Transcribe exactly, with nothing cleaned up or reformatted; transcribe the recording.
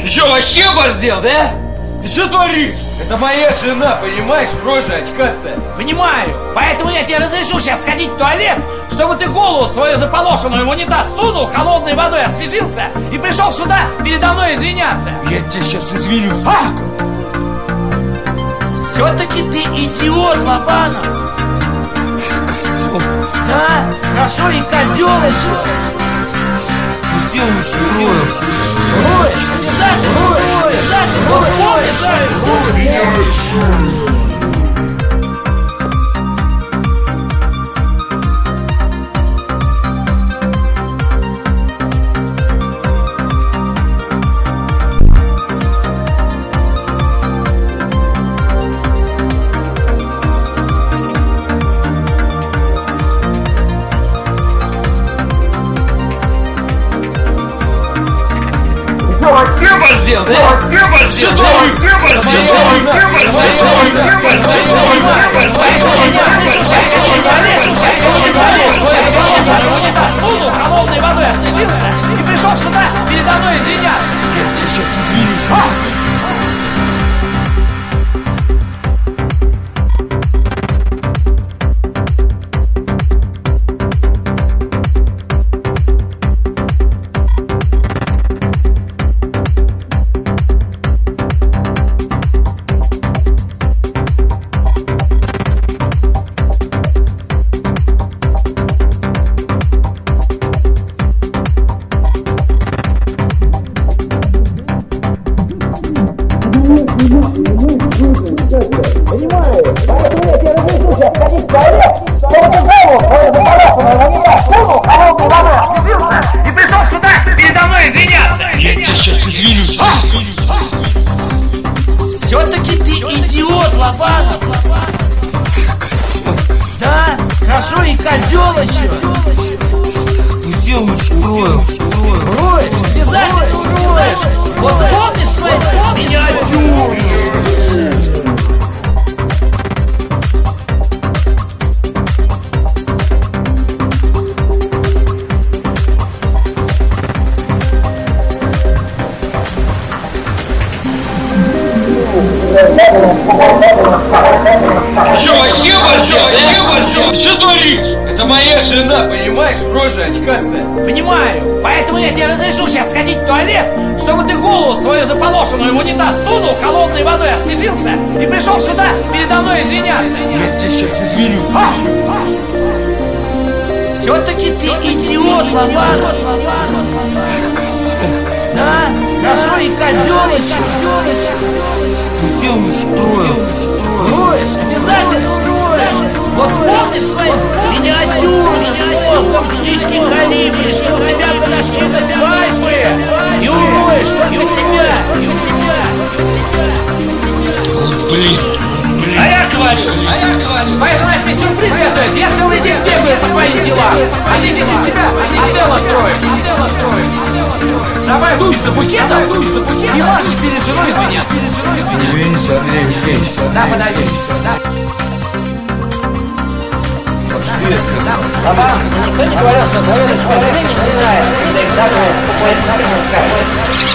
Ты что, вообще оборзел, да? Ты что творишь? Это моя жена, понимаешь, рожа очкастая. Понимаю, поэтому я тебе разрешу сейчас сходить в туалет, чтобы ты голову свою заполошенную в унитаз сунул, холодной водой освежился и пришел сюда передо мной извиняться. Я тебе сейчас извинюсь. А! Все-таки ты идиот, Лобанов. Козел. Да, хорошо, и козел еще. Козел еще роешь. Роешь, обязательно роешь, обязательно. Вот помнишь? Вообще оборзел, да? Вообще оборзел, да? Вообще сунул, холодной водой освежился и пришел сюда передо мной извиняться. Я тебе сейчас извинюсь. Понимаю, поэтому я тебе разрешу сейчас сходить в туалет, чтобы ты голову свою заполошенную в унитаз сунул, холодной водой освежился и пришел сюда передо мной извиняться. Я тебе сейчас извинюсь. Все-таки ты идиот, Лобанов. Да, хорошо, и козел еще. Козел еще роешь. Роешь, обязательно роешь. Вот помнишь свои миниатюры? Что, вообще оборзел, да? Что творишь? Это моя жена, понимаешь, рожа очкастая. Понимаю, поэтому я тебе разрешу сейчас сходить в туалет, чтобы ты голову свою заполошенную в унитаз сунул, холодной водой освежился и пришел сюда передо мной извиняться. Я тебе сейчас извинюсь. А! Все-таки ты идиот, Лобанов. Да, хорошо, и козел еще. Козел еще роешь. Роешь, обязательно роешь. Вот помнишь свои миниатюры, мозгом птички калибри, что у тебя подошли до свадьбы. И уроешь только себя, и у себя, и у себя. Блин. А я говорю, а я говорю, моя жена тебе сюрприз готовит, я целый день бегаю по твоим делам, а ты вместе себя отдело строишь, отдело строишь. Давай дуй за букетом, дуй за букетом и марш перед женой извиняться. Извините, Андрей Евгеньевич. Да, подавись, да. Что я сказал? Лобанов, никто не говорил, что Заведович поколение не нравится, когда их так покупает на рынке.